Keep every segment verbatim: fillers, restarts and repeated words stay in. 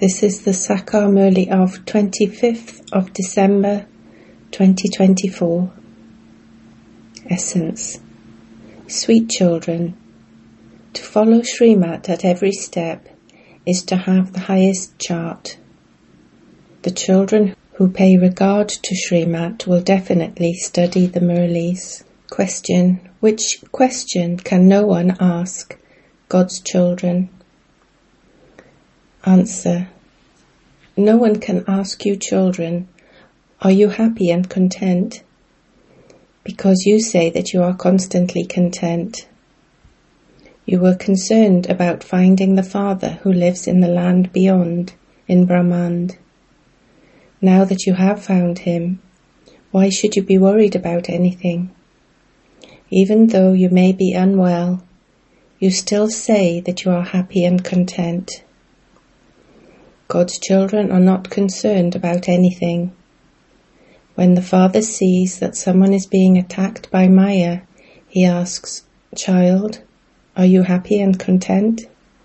This is the Sakar Murli of twenty-fifth of December twenty twenty-four. Essence. Sweet children, to follow Srimad at every step is to have the highest chart. The children who pay regard to Srimad will definitely study the Murlis. Question. Which question can no one ask God's children? Answer. No one can ask you children, are you happy and content? Because you say that you are constantly content. You were concerned about finding the Father who lives in the land beyond, in Brahmand. Now that you have found him, why should you be worried about anything? Even though you may be unwell, you still say that you are happy and content. God's children are not concerned about anything. When the Father sees that someone is being attacked by Maya, he asks, "Child, are you happy and content?"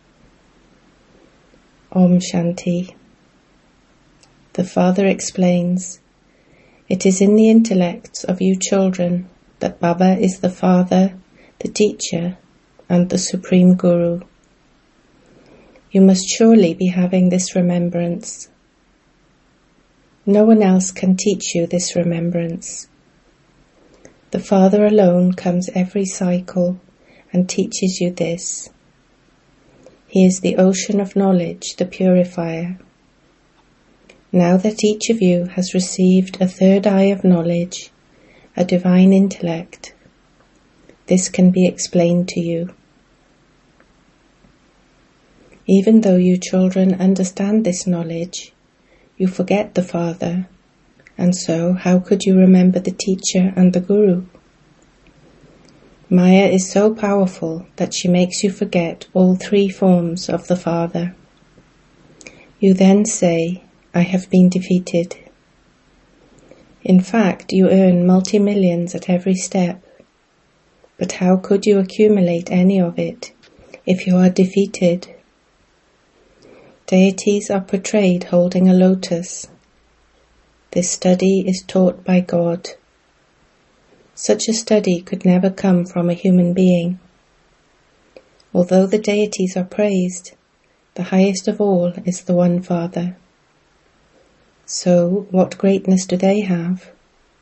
Om Shanti. The Father explains, it is in the intellects of you children that Baba is the Father, the Teacher, and the Supreme Guru. You must surely be having this remembrance. No one else can teach you this remembrance. The Father alone comes every cycle and teaches you this. He is the ocean of knowledge, the purifier. Now that each of you has received a third eye of knowledge, a divine intellect, this can be explained to you. Even though you children understand this knowledge, you forget the Father, and so how could you remember the Teacher and the Guru? Maya is so powerful that she makes you forget all three forms of the Father. You then say, I have been defeated. In fact, you earn multi-millions at every step. But how could you accumulate any of it if you are defeated? Deities are portrayed holding a lotus. This study is taught by God. Such a study could never come from a human being. Although the deities are praised, the highest of all is the One Father. So, what greatness do they have?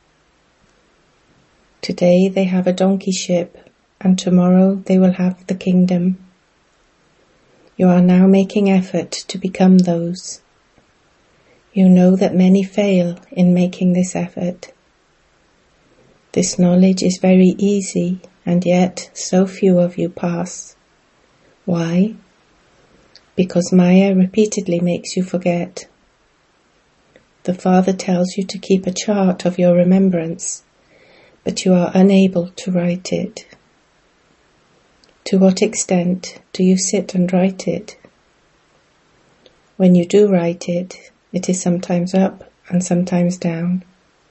Today they have a donkey ship, and tomorrow they will have the kingdom. You are now making effort to become those. You know that many fail in making this effort. This knowledge is very easy, and yet so few of you pass. Why? Because Maya repeatedly makes you forget. The Father tells you to keep a chart of your remembrance, but you are unable to write it. To what extent do you sit and write it? When you do write it, it is sometimes up and sometimes down.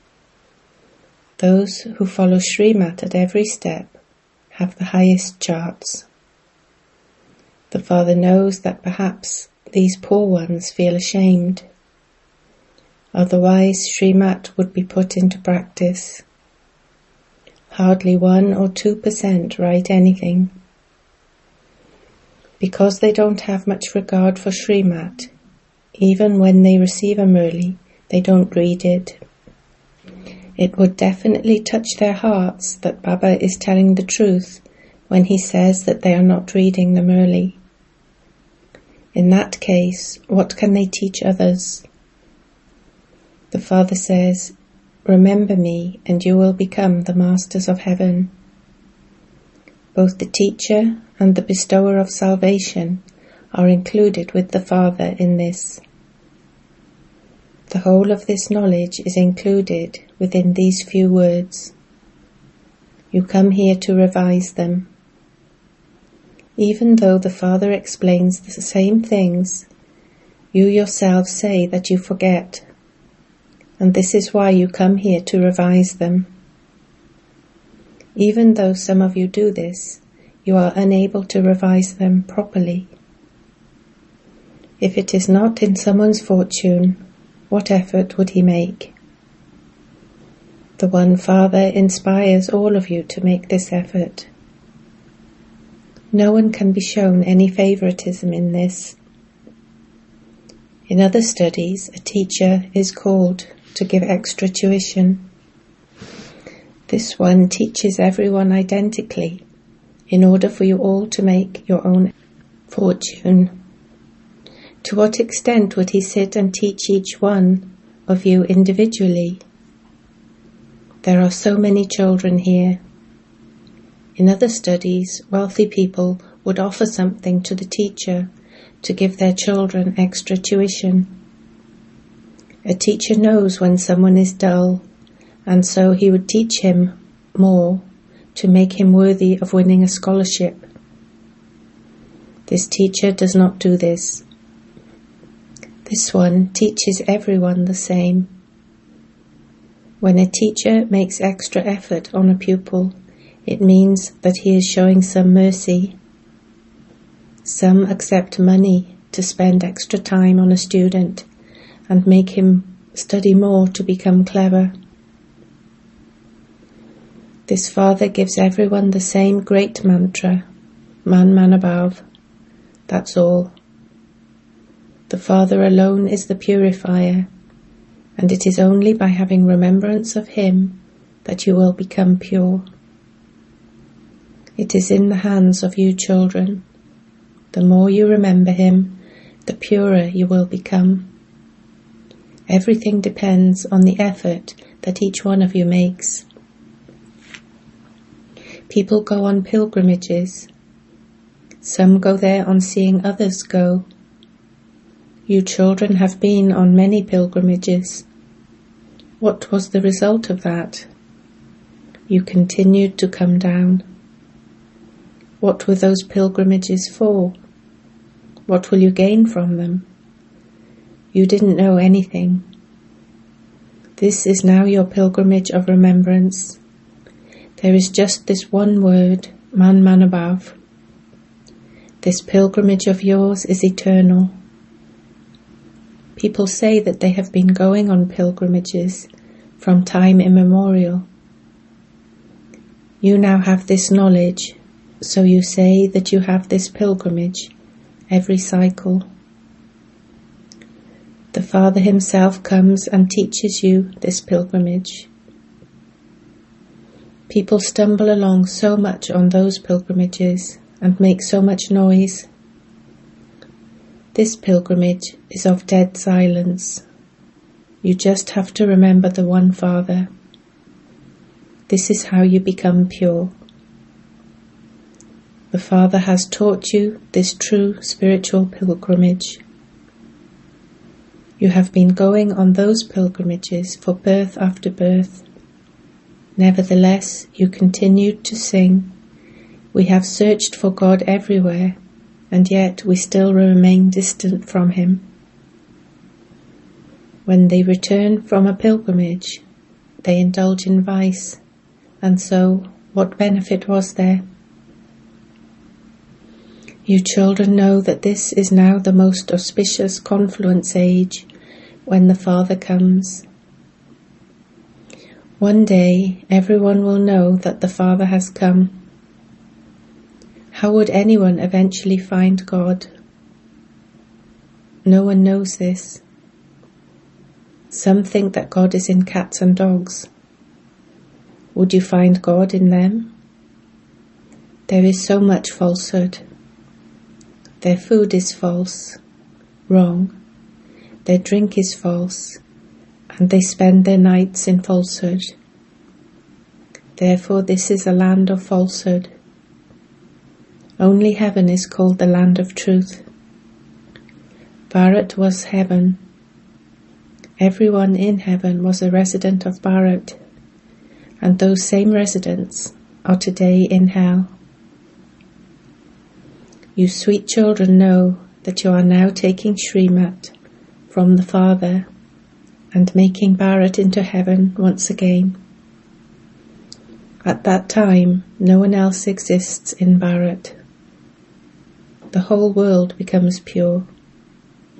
Those who follow Srimad at every step have the highest charts. The Father knows that perhaps these poor ones feel ashamed. Otherwise, Srimad would be put into practice. Hardly one or two percent write anything. Because they don't have much regard for Srimad, even when they receive a Murli, they don't read it. It would definitely touch their hearts that Baba is telling the truth when he says that they are not reading the Murli. In that case, what can they teach others? The Father says, remember me and you will become the masters of heaven. Both the teacher and the bestower of salvation are included with the Father in this. The whole of this knowledge is included within these few words. You come here to revise them. Even though the Father explains the same things, you yourselves say that you forget, and this is why you come here to revise them. Even though some of you do this, you are unable to revise them properly. If it is not in someone's fortune, what effort would he make? The One Father inspires all of you to make this effort. No one can be shown any favoritism in this. In other studies, a teacher is called to give extra tuition. This one teaches everyone identically in order for you all to make your own fortune. To what extent would he sit and teach each one of you individually? There are so many children here. In other studies, wealthy people would offer something to the teacher to give their children extra tuition. A teacher knows when someone is dull, and so he would teach him more to make him worthy of winning a scholarship. This teacher does not do this. This one teaches everyone the same. When a teacher makes extra effort on a pupil, it means that he is showing some mercy. Some accept money to spend extra time on a student and make him study more to become clever. This Father gives everyone the same great mantra, Man, Man above. That's all. The Father alone is the purifier, and it is only by having remembrance of Him that you will become pure. It is in the hands of you children. The more you remember Him, the purer you will become. Everything depends on the effort that each one of you makes. People go on pilgrimages. Some go there on seeing others go. You children have been on many pilgrimages. What was the result of that? You continued to come down. What were those pilgrimages for? What will you gain from them? You didn't know anything. This is now your pilgrimage of remembrance. There is just this one word, Man, Man above. This pilgrimage of yours is eternal. People say that they have been going on pilgrimages from time immemorial. You now have this knowledge, so you say that you have this pilgrimage every cycle. The Father Himself comes and teaches you this pilgrimage. People stumble along so much on those pilgrimages and make so much noise. This pilgrimage is of dead silence. You just have to remember the One Father. This is how you become pure. The Father has taught you this true spiritual pilgrimage. You have been going on those pilgrimages for birth after birth. Nevertheless, you continued to sing, We have searched for God everywhere, and yet we still remain distant from Him. When they return from a pilgrimage, they indulge in vice, and so what benefit was there? You children know that this is now the most auspicious confluence age, when the Father comes. One day everyone will know that the Father has come. How would anyone eventually find God? No one knows this. Some think that God is in cats and dogs. Would you find God in them? There is so much falsehood. Their food is false, wrong. Their drink is false, and they spend their nights in falsehood. Therefore this is a land of falsehood. Only heaven is called the land of truth. Bharat was heaven. Everyone in heaven was a resident of Bharat, and those same residents are today in hell. You sweet children know that you are now taking Srimat from the Father and making Bharat into heaven once again. At that time, no one else exists in Bharat. The whole world becomes pure.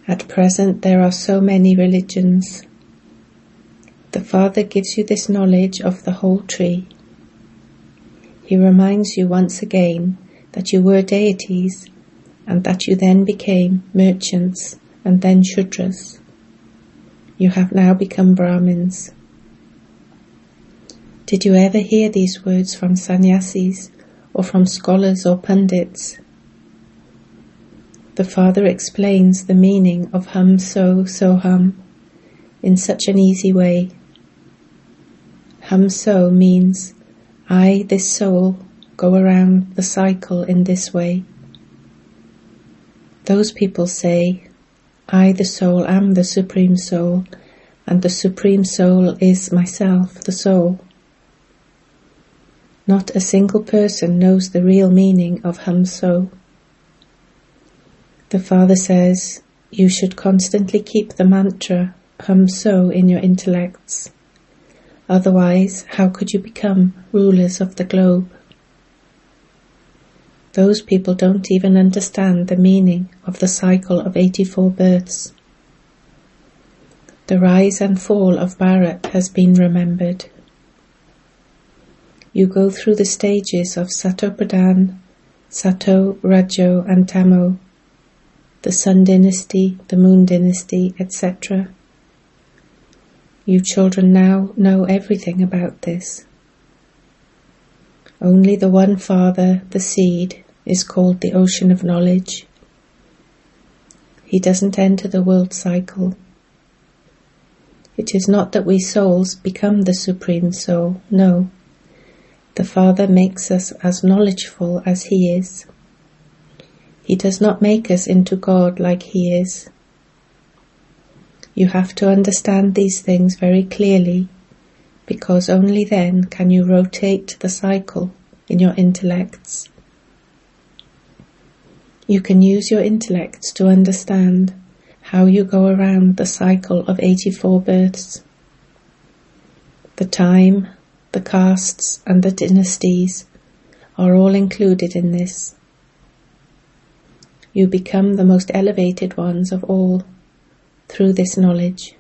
At present there are so many religions. The Father gives you this knowledge of the whole tree. He reminds you once again that you were deities and that you then became merchants and then Shudras. You have now become Brahmins. Did you ever hear these words from sannyasis or from scholars or pundits? The Father explains the meaning of hum so, so hum in such an easy way. Hum so means, I, this soul, go around the cycle in this way. Those people say, I, the soul, am the Supreme Soul, and the Supreme Soul is myself, the soul. Not a single person knows the real meaning of hum so. The Father says, you should constantly keep the mantra hum so in your intellects. Otherwise, how could you become rulers of the globe? Those people don't even understand the meaning of the cycle of eighty-four births. The rise and fall of Bharat has been remembered. You go through the stages of Sato Pradhan, Sato, Rajo and Tamo, the Sun Dynasty, the Moon Dynasty, et cetera. You children now know everything about this. Only the one Father, the seed, is called the ocean of knowledge. He doesn't enter the world cycle. It is not that we souls become the Supreme Soul, no. The Father makes us as knowledgeful as He is. He does not make us into God like He is. You have to understand these things very clearly, because only then can you rotate the cycle in your intellects. You can use your intellects to understand how you go around the cycle of eighty-four births. The time, the castes and the dynasties are all included in this. You become the most elevated ones of all through this knowledge.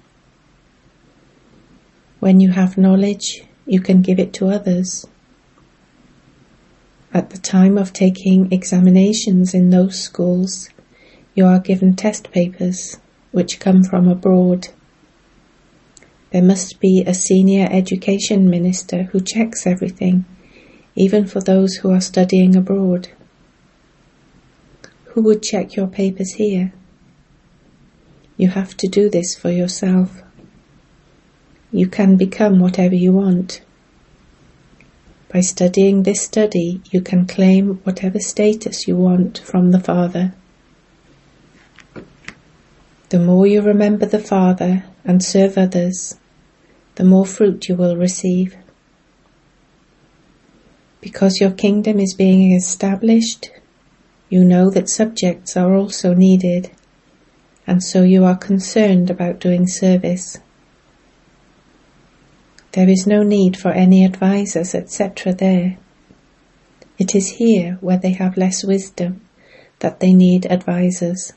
When you have knowledge, you can give it to others. At the time of taking examinations in those schools, you are given test papers which come from abroad. There must be a senior education minister who checks everything, even for those who are studying abroad. Who would check your papers here? You have to do this for yourself. You can become whatever you want. By studying this study, you can claim whatever status you want from the Father. The more you remember the Father and serve others, the more fruit you will receive. Because your kingdom is being established, you know that subjects are also needed, and so you are concerned about doing service. There is no need for any advisors, et cetera there. It is here, where they have less wisdom, that they need advisors.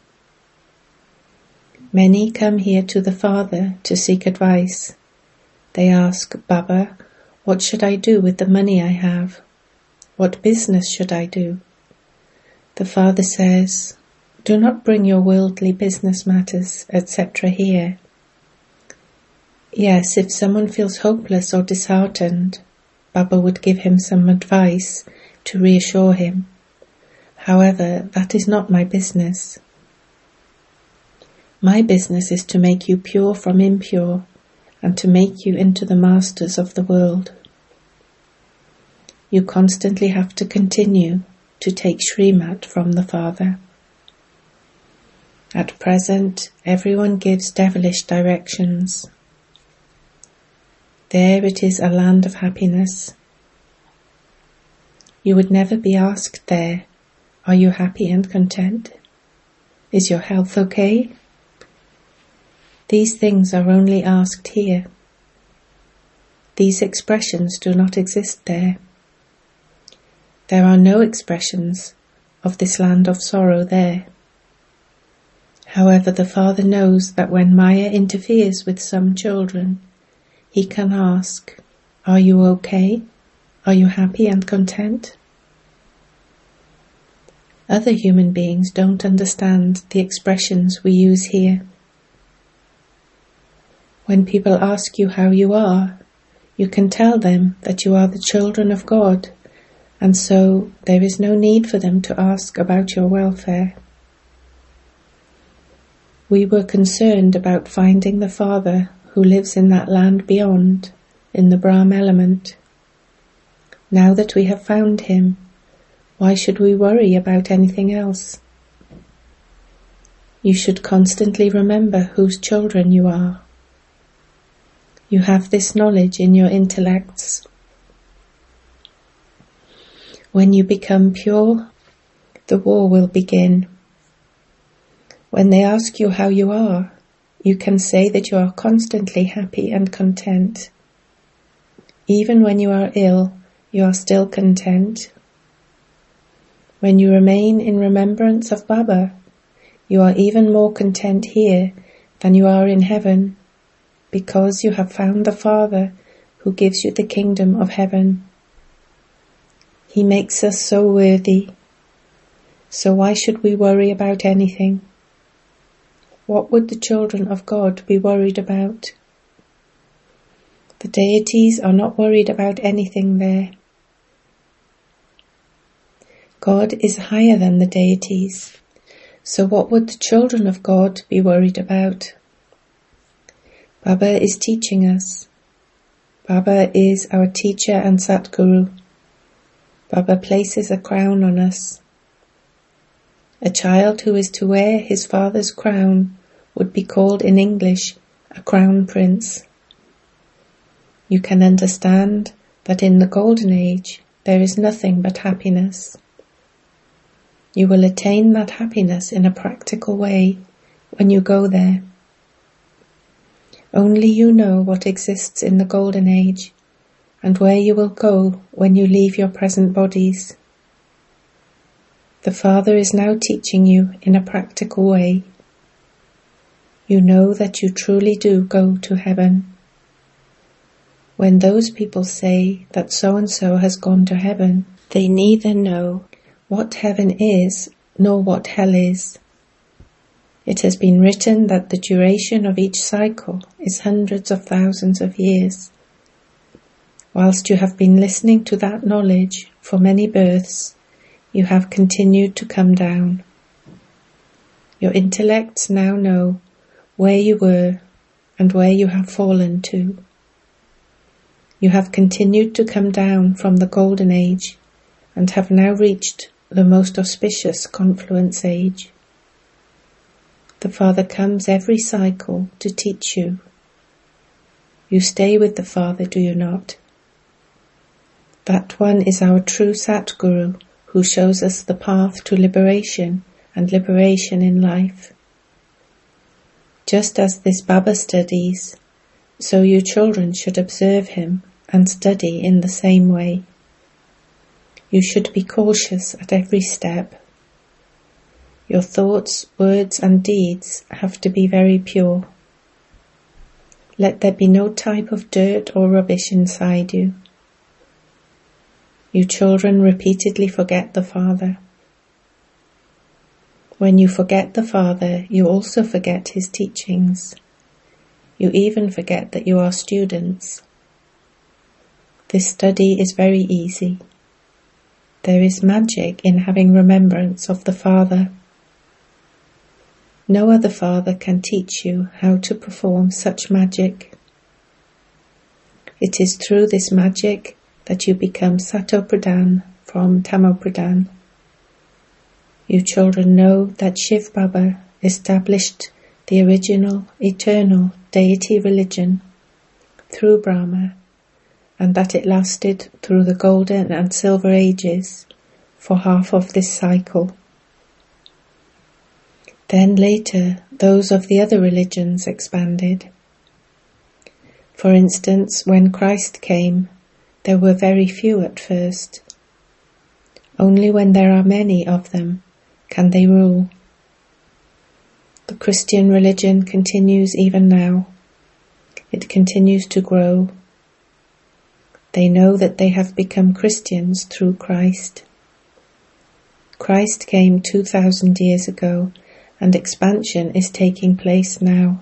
Many come here to the Father to seek advice. They ask, Baba, what should I do with the money I have? What business should I do? The Father says, do not bring your worldly business matters, et cetera here. Yes, if someone feels hopeless or disheartened, Baba would give him some advice to reassure him. However, that is not my business. My business is to make you pure from impure and to make you into the masters of the world. You constantly have to continue to take Srimat from the Father. At present, everyone gives devilish directions. There it is a land of happiness. You would never be asked there, are you happy and content? Is your health okay? These things are only asked here. These expressions do not exist there. There are no expressions of this land of sorrow there. However, the Father knows that when Maya interferes with some children, he can ask, "Are you okay? Are you happy and content?" Other human beings don't understand the expressions we use here. When people ask you how you are, you can tell them that you are the children of God, and so there is no need for them to ask about your welfare. We were concerned about finding the Father who lives in that land beyond, in the Brahm element. Now that we have found him, why should we worry about anything else? You should constantly remember whose children you are. You have this knowledge in your intellects. When you become pure, the war will begin. When they ask you how you are, you can say that you are constantly happy and content. Even when you are ill, you are still content. When you remain in remembrance of Baba, you are even more content here than you are in heaven, because you have found the Father who gives you the kingdom of heaven. He makes us so worthy. So why should we worry about anything? What would the children of God be worried about? The deities are not worried about anything there. God is higher than the deities. So what would the children of God be worried about? Baba is teaching us. Baba is our teacher and Satguru. Baba places a crown on us. A child who is to wear his father's crown would be called in English a crown prince. You can understand that in the golden age there is nothing but happiness. You will attain that happiness in a practical way when you go there. Only you know what exists in the golden age and where you will go when you leave your present bodies. The Father is now teaching you in a practical way. You know that you truly do go to heaven. When those people say that so-and-so has gone to heaven, they neither know what heaven is nor what hell is. It has been written that the duration of each cycle is hundreds of thousands of years. Whilst you have been listening to that knowledge for many births, you have continued to come down. Your intellects now know where you were and where you have fallen to. You have continued to come down from the golden age and have now reached the most auspicious confluence age. The Father comes every cycle to teach you. You stay with the Father, do you not? That one is our true Satguru, who shows us the path to liberation and liberation in life. Just as this Baba studies, so you children should observe him and study in the same way. You should be cautious at every step. Your thoughts, words and deeds have to be very pure. Let there be no type of dirt or rubbish inside you. You children repeatedly forget the Father. When you forget the Father, you also forget his teachings. You even forget that you are students. This study is very easy. There is magic in having remembrance of the Father. No other Father can teach you how to perform such magic. It is through this magic that you become Sato Pradhan from Tamo Pradhan. You children know that Shiv Baba established the original, eternal deity religion through Brahma, and that it lasted through the golden and silver ages for half of this cycle. Then later, those of the other religions expanded. For instance, when Christ came, there were very few at first. Only when there are many of them can they rule. The Christian religion continues even now. It continues to grow. They know that they have become Christians through Christ. Christ came two thousand years ago, and expansion is taking place now.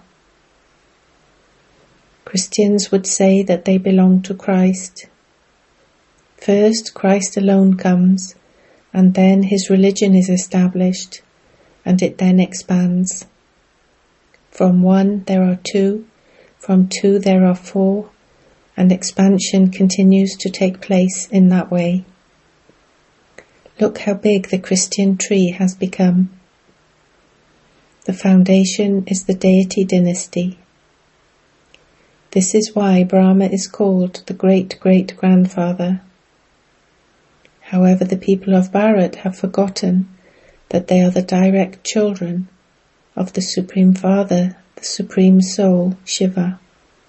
Christians would say that they belong to Christ. First, Christ alone comes, and then his religion is established, and it then expands. From one there are two, from two there are four, and expansion continues to take place in that way. Look how big the Christian tree has become. The foundation is the deity dynasty. This is why Brahma is called the great-great-grandfather. However, the people of Bharat have forgotten that they are the direct children of the Supreme Father, the Supreme Soul, Shiva.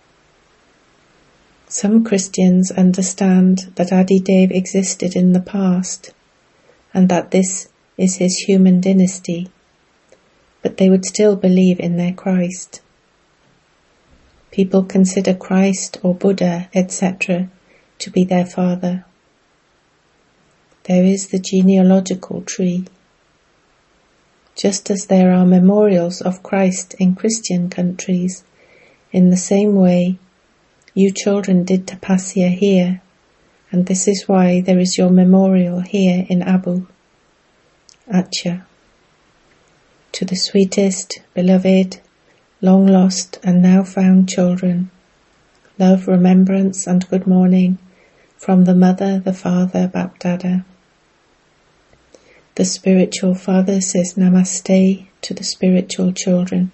Some Christians understand that Adidev existed in the past, and that this is his human dynasty, but they would still believe in their Christ. People consider Christ or Buddha, et cetera, to be their father. There is the genealogical tree. Just as there are memorials of Christ in Christian countries, in the same way, you children did tapasya here, and this is why there is your memorial here in Abu. Acha. To the sweetest, beloved, long lost and now found children, love, remembrance and good morning from the mother, the father, Bapdada. The spiritual father says namaste to the spiritual children.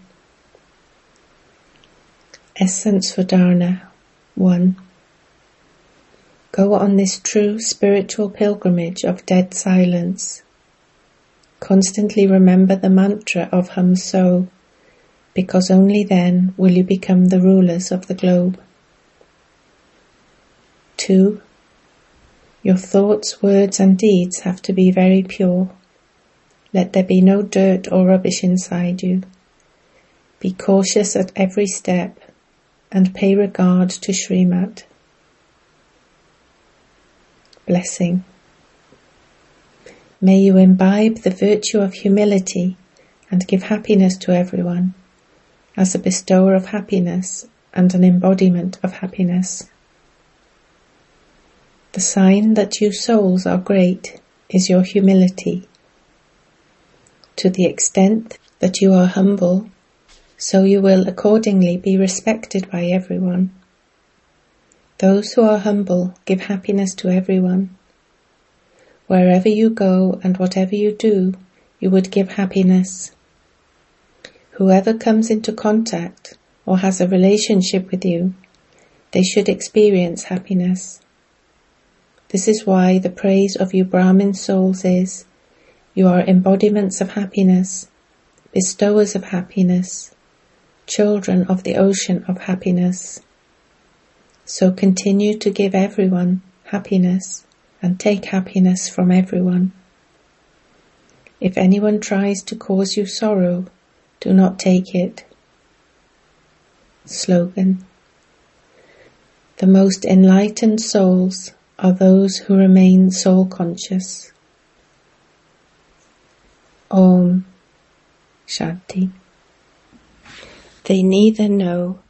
Essence for Dharna. one. Go on this true spiritual pilgrimage of dead silence. Constantly remember the mantra of Hum So, because only then will you become the rulers of the globe. two. Your thoughts, words and deeds have to be very pure. Let there be no dirt or rubbish inside you. Be cautious at every step and pay regard to Srimad. Blessing. May you imbibe the virtue of humility and give happiness to everyone, as a bestower of happiness and an embodiment of happiness. The sign that you souls are great is your humility. To the extent that you are humble, so you will accordingly be respected by everyone. Those who are humble give happiness to everyone. Wherever you go and whatever you do, you would give happiness. Whoever comes into contact or has a relationship with you, they should experience happiness. This is why the praise of you Brahmin souls is, you are embodiments of happiness, bestowers of happiness, children of the ocean of happiness. So continue to give everyone happiness and take happiness from everyone. If anyone tries to cause you sorrow, do not take it. Slogan. The most enlightened souls are those who remain soul-conscious. Om Shanti. They neither know